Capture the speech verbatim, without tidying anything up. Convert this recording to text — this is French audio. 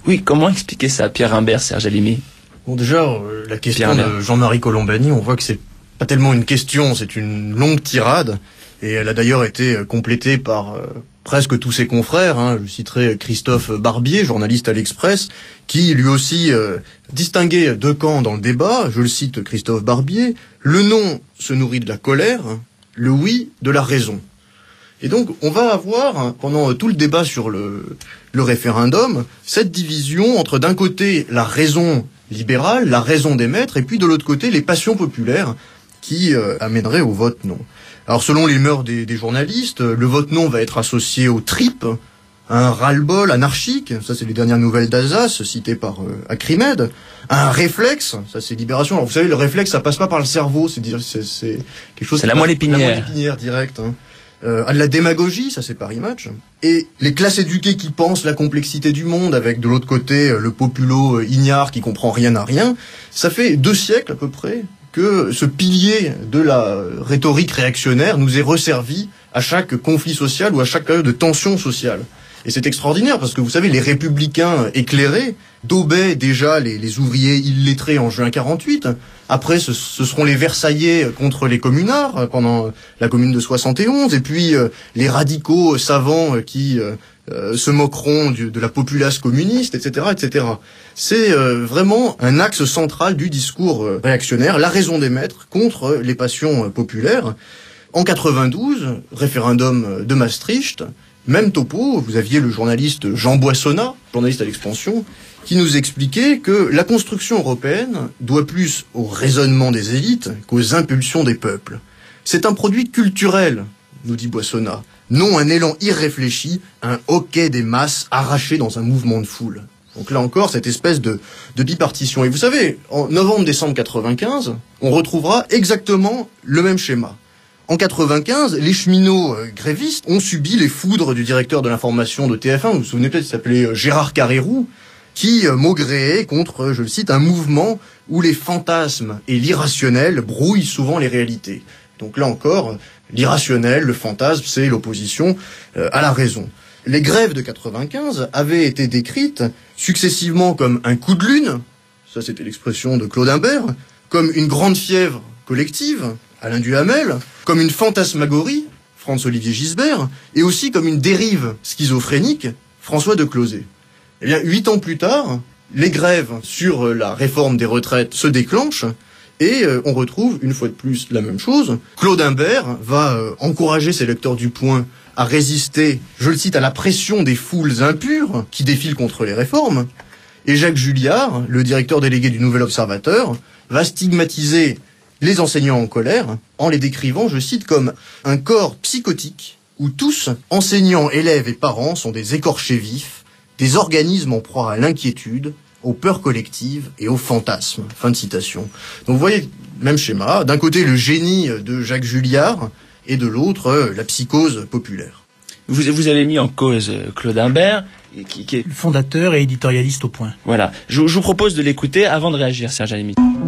Oui, comment expliquer ça, Pierre Imbert, Serge Halimi? Bon, déjà, euh, la question de Jean-Marie Colombani, on voit que c'est pas tellement une question, c'est une longue tirade, et elle a d'ailleurs été complétée par euh, presque tous ses confrères. Hein. Je citerai Christophe Barbier, journaliste à l'Express, qui lui aussi euh, distinguait deux camps dans le débat. Je le cite, Christophe Barbier: le non se nourrit de la colère, le oui de la raison. Et donc, on va avoir, pendant tout le débat sur le, le référendum, cette division entre, d'un côté, la raison libérale, la raison des maîtres, et puis de l'autre côté, les passions populaires qui euh, amèneraient au vote non. Alors, selon les mœurs des, des journalistes, le vote non va être associé au trip, à un ras-le-bol anarchique, ça c'est les dernières nouvelles d'Alsace, citées par euh, Acrimed, à un réflexe, ça c'est Libération. Alors, vous savez, le réflexe, ça passe pas par le cerveau, c'est dire, c'est, c'est quelque chose... C'est la moelle épinière. La moelle épinière, direct, hein. Euh, à de la démagogie, ça c'est Paris Match, et les classes éduquées qui pensent la complexité du monde, avec de l'autre côté le populo euh, ignare qui comprend rien à rien. Ça fait deux siècles à peu près que ce pilier de la rhétorique réactionnaire nous est resservi à chaque conflit social ou à chaque période de tension sociale. Et c'est extraordinaire parce que vous savez, les républicains éclairés daubaient déjà les, les ouvriers illettrés en juin quarante-huit. Après, ce, ce seront les Versaillais contre les communards pendant la Commune de soixante et onze. Et puis, euh, les radicaux savants qui euh, euh, se moqueront du, de la populace communiste, et cetera, et cetera. C'est euh, vraiment un axe central du discours euh, réactionnaire, la raison des maîtres contre les passions euh, populaires. En quatre-vingt-douze, référendum de Maastricht, même topo, vous aviez le journaliste Jean Boissonnat, journaliste à l'Expansion, qui nous expliquait que la construction européenne doit plus au raisonnement des élites qu'aux impulsions des peuples. C'est un produit culturel, nous dit Boissonnat, non un élan irréfléchi, un hoquet des masses arraché dans un mouvement de foule. Donc là encore, cette espèce de, de bipartition. Et vous savez, en novembre-décembre quatre-vingt-quinze, on retrouvera exactement le même schéma. En quatre-vingt-quinze, les cheminots euh, grévistes ont subi les foudres du directeur de l'information de T F un, vous vous souvenez peut-être, il s'appelait euh, Gérard Carrérou, qui euh, maugréait contre, euh, je le cite, un mouvement où les fantasmes et l'irrationnel brouillent souvent les réalités. Donc là encore, l'irrationnel, le fantasme, c'est l'opposition euh, à la raison. Les grèves de quatre-vingt-quinze avaient été décrites successivement comme un coup de lune, ça c'était l'expression de Claude Imbert, comme une grande fièvre collective, Alain Duhamel, comme une fantasmagorie, Franz-Olivier Gisbert, et aussi comme une dérive schizophrénique, François de Closet. Eh bien, huit ans plus tard, les grèves sur la réforme des retraites se déclenchent, et euh, on retrouve une fois de plus la même chose. Claude Imbert va euh, encourager ses lecteurs du Point à résister, je le cite, à la pression des foules impures qui défilent contre les réformes, et Jacques Julliard, le directeur délégué du Nouvel Observateur, va stigmatiser les enseignants en colère, en les décrivant, je cite, comme un corps psychotique où tous, enseignants, élèves et parents, sont des écorchés vifs, des organismes en proie à l'inquiétude, aux peurs collectives et aux fantasmes. Fin de citation. Donc vous voyez, même schéma, d'un côté le génie de Jacques Julliard et de l'autre la psychose populaire. Vous, vous avez mis en cause Claude Imbert, qui, qui est le fondateur et éditorialiste au Point. Voilà. Je, je vous propose de l'écouter avant de réagir, Serge Halimi.